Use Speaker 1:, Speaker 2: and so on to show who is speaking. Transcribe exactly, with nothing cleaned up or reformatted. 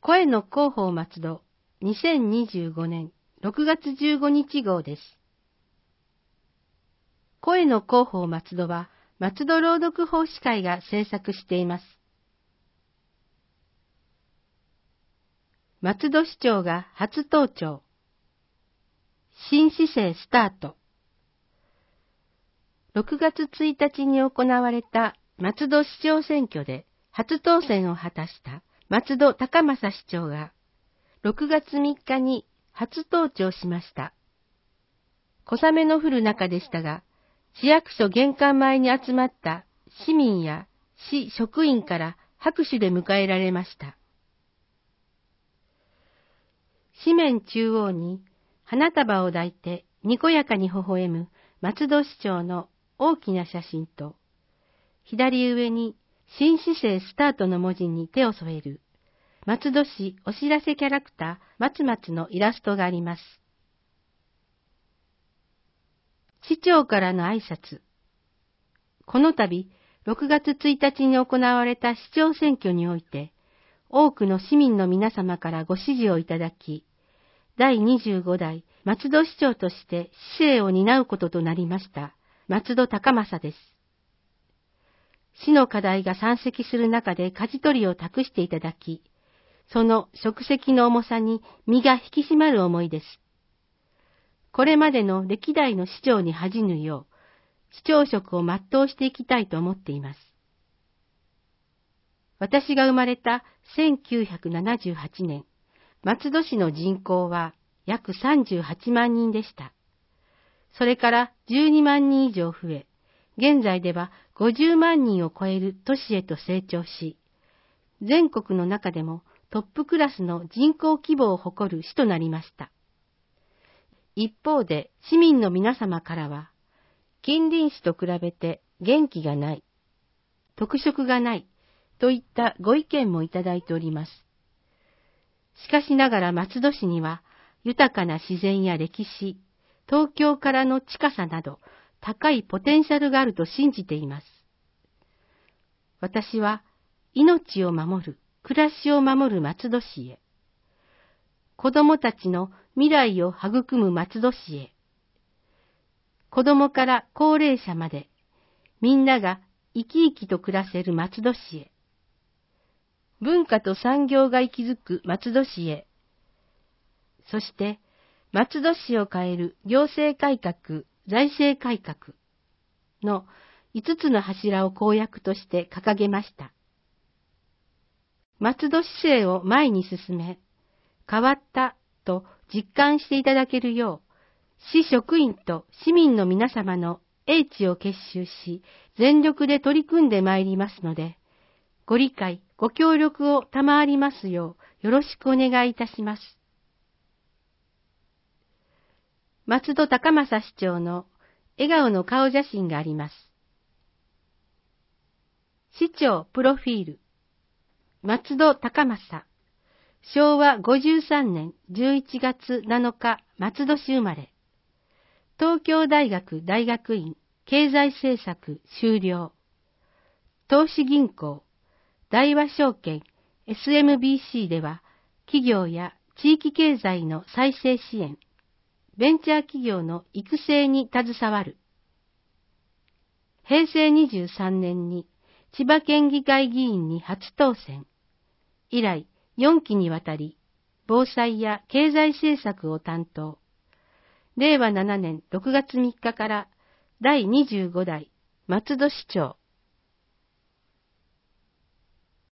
Speaker 1: 声の広報松戸にせんにじゅうごねんろくがつじゅうごにち号です。声の広報松戸は松戸朗読奉仕会が制作しています。松戸市長が初登庁。新市政スタート。ろくがつついたちに行われた松戸市長選挙で初当選を果たした松戸高正市長がろくがつみっかに初登庁しました。小雨の降る中でしたが、市役所玄関前に集まった市民や市職員から拍手で迎えられました。紙面中央に花束を抱いてにこやかに微笑む松戸市長の大きな写真と、左上に新市政スタートの文字に手を添える松戸市お知らせキャラクター松松のイラストがあります。市長からの挨拶。この度、ろくがつついたちに行われた市長選挙において、多くの市民の皆様からご支持をいただき、だいにじゅうごだい松戸市長として市政を担うこととなりました松戸高正です。市の課題が山積する中で舵取りを託していただき、その職責の重さに身が引き締まる思いです。これまでの歴代の市長に恥じぬよう、市長職を全うしていきたいと思っています。私が生まれたせんきゅうひゃくななじゅうはちねん、松戸市の人口は約さんじゅうはちまんにんでした。それからじゅうにまんにん以上増え、現在ではごじゅうまんにんを超える都市へと成長し、全国の中でもトップクラスの人口規模を誇る市となりました。一方で市民の皆様からは、近隣市と比べて元気がない、特色がないといったご意見もいただいております。しかしながら松戸市には豊かな自然や歴史、東京からの近さなど高いポテンシャルがあると信じています。私は命を守る、暮らしを守る松戸市へ、子供たちの未来を育む松戸市へ、子供から高齢者までみんなが生き生きと暮らせる松戸市へ、文化と産業が息づく松戸市へ、そして松戸市を変える行政改革、財政改革のいつつの柱を公約として掲げました。松戸市政を前に進め、変わったと実感していただけるよう、市職員と市民の皆様の英知を結集し、全力で取り組んでまいりますので、ご理解、ご協力を賜りますようよろしくお願いいたします。松戸高正市長の笑顔の顔写真があります。市長プロフィール。松戸高正。しょうわごじゅうさんねんじゅういちがつなのか松戸市生まれ。東京大学大学院経済政策修了。投資銀行、大和証券 エスエムビーシー では企業や地域経済の再生支援、ベンチャー企業の育成に携わる。へいせいにじゅうさんねんに千葉県議会議員に初当選。以来よんきにわたり防災や経済政策を担当。れいわななねんろくがつみっかからだいにじゅうごだい松戸市長。